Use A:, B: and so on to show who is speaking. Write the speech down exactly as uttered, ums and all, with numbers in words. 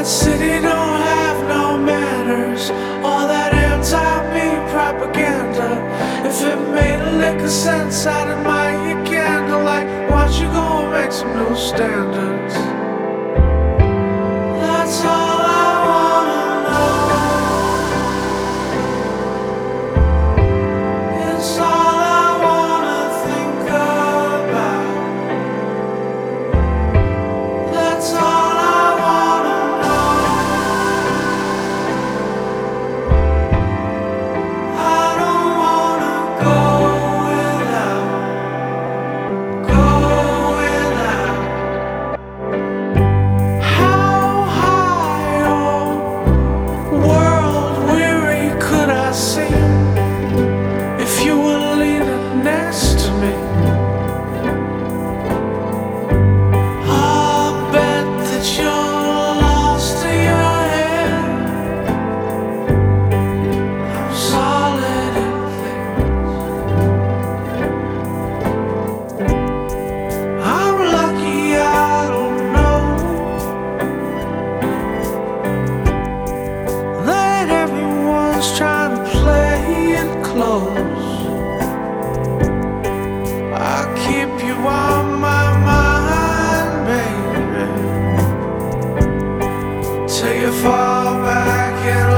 A: That city don't have no manners. All that anti-me propaganda. If it made a lick of sense, I'd admire your candle. Like, why don't you go and make some new standards? That's all I wanna know. It's all I wanna think about. That's all I wanna know. I don't wanna go without, go without. How high, oh, world weary could I seem if you were leaning next to me? I'll bet that you're lost to your head. I'm solid in things. I'm lucky, I don't know that everyone's trying to play it close. I keep you on my mind, baby, till you fall back in